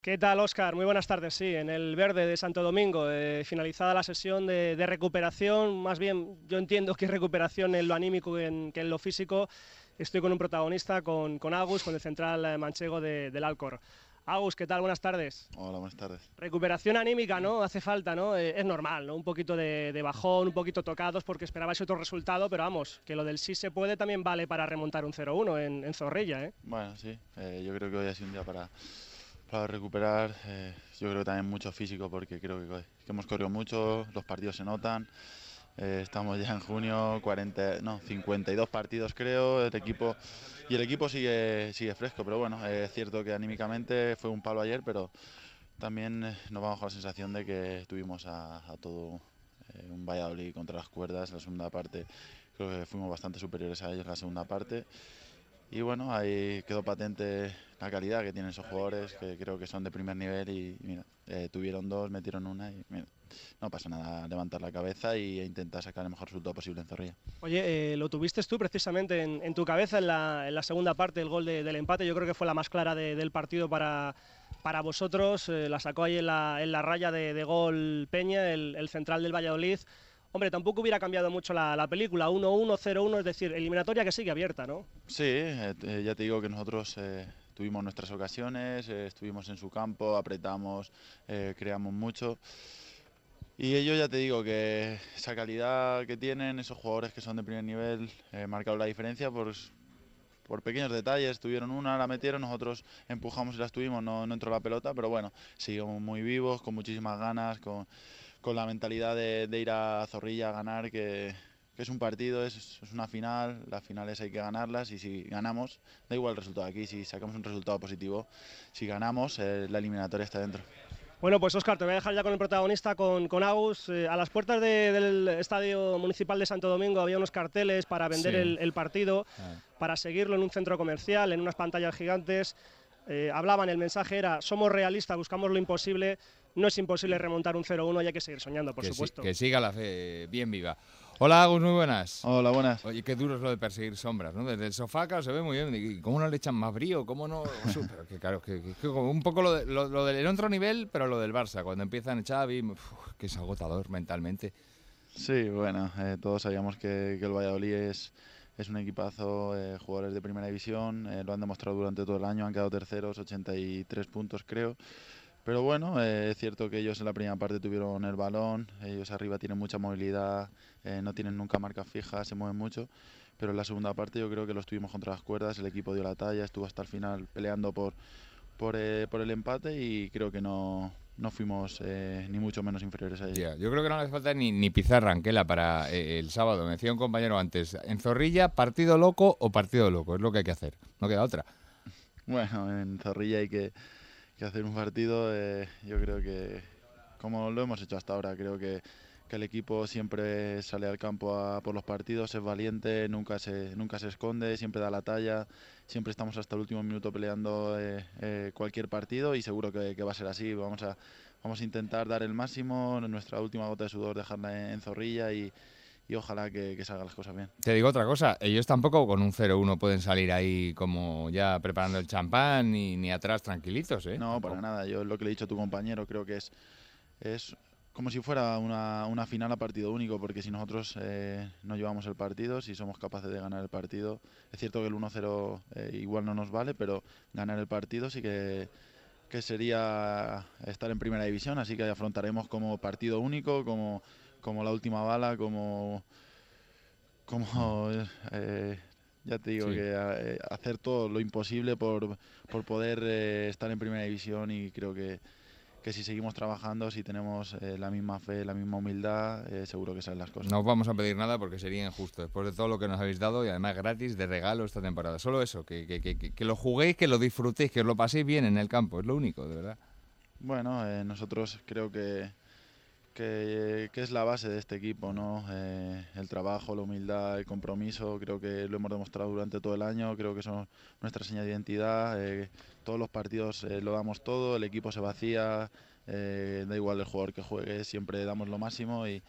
¿Qué tal, Óscar? Muy buenas tardes. Sí, en el Verde de Santo Domingo, finalizada la sesión de recuperación, más bien yo entiendo que recuperación en lo anímico que en lo físico. Estoy con un protagonista, con Agus, con el central manchego del Alcor. Agus, ¿qué tal? Buenas tardes. Hola, buenas tardes. Recuperación anímica, ¿no? Hace falta, ¿no? Es normal, ¿no? Un poquito de bajón, un poquito tocados porque esperabais otro resultado, pero vamos, que lo del sí se puede también vale para remontar un 0-1 en Zorrilla, ¿eh? Bueno, sí, yo creo que hoy ha sido un día para recuperar. Yo creo que también mucho físico porque creo que hemos corrido mucho, los partidos se notan. Estamos ya en junio, 52 partidos creo, el equipo sigue fresco, pero bueno, es cierto que anímicamente fue un palo ayer, pero también nos vamos con la sensación de que tuvimos a todo un Valladolid contra las cuerdas. La segunda parte creo que fuimos bastante superiores a ellos en la segunda parte. Y bueno, ahí quedó patente la calidad que tienen esos jugadores, que creo que son de primer nivel y mira, tuvieron dos, metieron una y mira, no pasa nada, levantar la cabeza e intentar sacar el mejor resultado posible en Zorrilla. Oye, lo tuviste tú precisamente en tu cabeza en la segunda parte, el gol del empate. Yo creo que fue la más clara del partido para vosotros. La sacó ahí en la raya de gol Peña, el central del Valladolid. Hombre, tampoco hubiera cambiado mucho la película. 1-1, 0-1, es decir, eliminatoria que sigue abierta, ¿no? Sí, ya te digo que nosotros tuvimos nuestras ocasiones, estuvimos en su campo, apretamos, creamos mucho. Y ellos ya te digo que esa calidad que tienen, esos jugadores que son de primer nivel, marcaron la diferencia por pequeños detalles. Tuvieron una, la metieron, nosotros empujamos y las tuvimos, no entró la pelota, pero bueno, seguimos muy vivos, con muchísimas ganas, con la mentalidad de ir a Zorrilla a ganar, que es un partido, es una final, las finales hay que ganarlas y si ganamos, da igual el resultado aquí, si sacamos un resultado positivo, si ganamos, la eliminatoria está dentro. Bueno, pues Óscar, te voy a dejar ya con el protagonista, con Agus. A las puertas del Estadio Municipal de Santo Domingo había unos carteles para vender Sí. el partido, para seguirlo en un centro comercial, en unas pantallas gigantes. Hablaban, el mensaje era: somos realistas, buscamos lo imposible, no es imposible remontar un 0-1 y hay que seguir soñando, por supuesto. Que siga la fe bien viva. Hola, Agus, muy buenas. Hola, buenas. Oye, qué duro es lo de perseguir sombras, ¿no? Desde el sofá, claro, se ve muy bien. ¿Y cómo no le echan más brío? ¿Cómo no? Pero que claro, que como un poco lo del otro nivel, pero lo del Barça. Cuando empiezan Xavi, que es agotador mentalmente. Sí, bueno, todos sabíamos que el Valladolid es un equipazo, jugadores de primera división, lo han demostrado durante todo el año, han quedado terceros, 83 puntos creo. Pero bueno, es cierto que ellos en la primera parte tuvieron el balón, ellos arriba tienen mucha movilidad, no tienen nunca marcas fijas, se mueven mucho, pero en la segunda parte yo creo que los tuvimos contra las cuerdas, el equipo dio la talla, estuvo hasta el final peleando por el empate y creo que no fuimos ni mucho menos inferiores a ellos. Yeah, yo creo que no le hace falta ni pizarra Anquela para el sábado. Me decía un compañero antes, en Zorrilla, partido loco o partido loco, es lo que hay que hacer, no queda otra. Bueno, en Zorrilla hay que hacer un partido, yo creo que como lo hemos hecho hasta ahora, creo que el equipo siempre sale al campo por los partidos, es valiente, nunca se esconde, siempre da la talla, siempre estamos hasta el último minuto peleando cualquier partido y seguro que va a ser así. Vamos a intentar dar el máximo, nuestra última gota de sudor dejarla en Zorrilla y ojalá que salgan las cosas bien. Te digo otra cosa, ellos tampoco con un 0-1 pueden salir ahí como ya preparando el champán ni atrás tranquilitos, ¿eh? No, Tampoco. para nada, yo lo que le he dicho a tu compañero creo que es como si fuera una final a partido único, porque si nosotros no llevamos el partido, si somos capaces de ganar el partido, es cierto que el 1-0 igual no nos vale, pero ganar el partido sí que sería estar en primera división, así que afrontaremos como partido único, como la última bala, como ya te digo, Sí. que hacer todo lo imposible por poder estar en primera división y creo que si seguimos trabajando, si tenemos la misma fe, la misma humildad, seguro que salen las cosas. No os vamos a pedir nada porque sería injusto, después de todo lo que nos habéis dado y además gratis de regalo esta temporada. Solo eso, que lo juguéis, que lo disfrutéis, que os lo paséis bien en el campo, es lo único, de verdad. Bueno, nosotros creo que es la base de este equipo, ¿no? El trabajo, la humildad, el compromiso, creo que lo hemos demostrado durante todo el año, creo que son nuestra señal de identidad, todos los partidos lo damos todo, el equipo se vacía, da igual el jugador que juegue, siempre damos lo máximo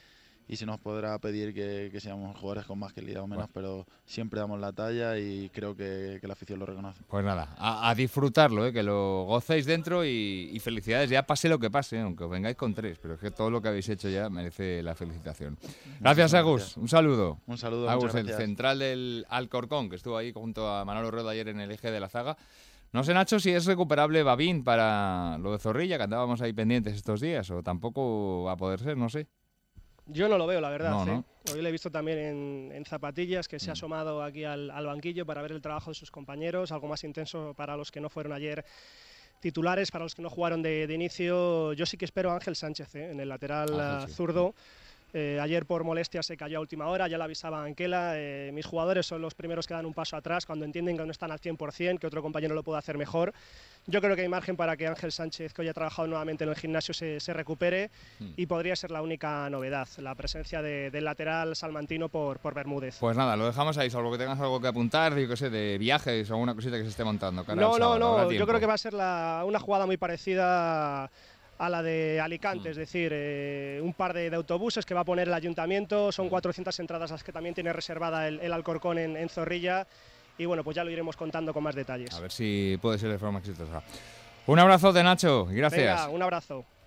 se nos podrá pedir que seamos jugadores con más calidad o menos, pero siempre damos la talla y creo que la afición lo reconoce. Pues nada, a disfrutarlo, que lo gocéis dentro y felicidades, ya pase lo que pase, aunque os vengáis con 3, pero es que todo lo que habéis hecho ya merece la felicitación. Gracias, Agus, un saludo. Un saludo, Agus, muchas gracias. El central del Alcorcón, que estuvo ahí junto a Manolo Rueda ayer en el eje de la zaga. No sé, Nacho, si es recuperable Babín para lo de Zorrilla, que andábamos ahí pendientes estos días, o tampoco va a poder ser, no sé. Yo no lo veo, la verdad. No. Hoy le he visto también en zapatillas, que se ha asomado aquí al banquillo para ver el trabajo de sus compañeros, algo más intenso para los que no fueron ayer titulares, para los que no jugaron de inicio. Yo sí que espero a Ángel Sánchez, en el lateral zurdo. Ayer por molestia se cayó a última hora, ya lo avisaba Anquela. Mis jugadores son los primeros que dan un paso atrás cuando entienden que no están al 100%, que otro compañero lo puede hacer mejor. Yo creo que hay margen para que Ángel Sánchez, que hoy ha trabajado nuevamente en el gimnasio, se recupere y podría ser la única novedad, la presencia del lateral salmantino por Bermúdez. Pues nada, lo dejamos ahí, salvo que tengas algo que apuntar, yo qué sé, de viajes o alguna cosita que se esté montando. No, yo creo que va a ser una jugada muy parecida a la de Alicante, es decir, un par de autobuses que va a poner el ayuntamiento, son 400 entradas las que también tiene reservada el Alcorcón en Zorrilla, y bueno, pues ya lo iremos contando con más detalles. A ver si puede ser de forma exitosa. Un abrazo de Nacho, y gracias. Venga, un abrazo.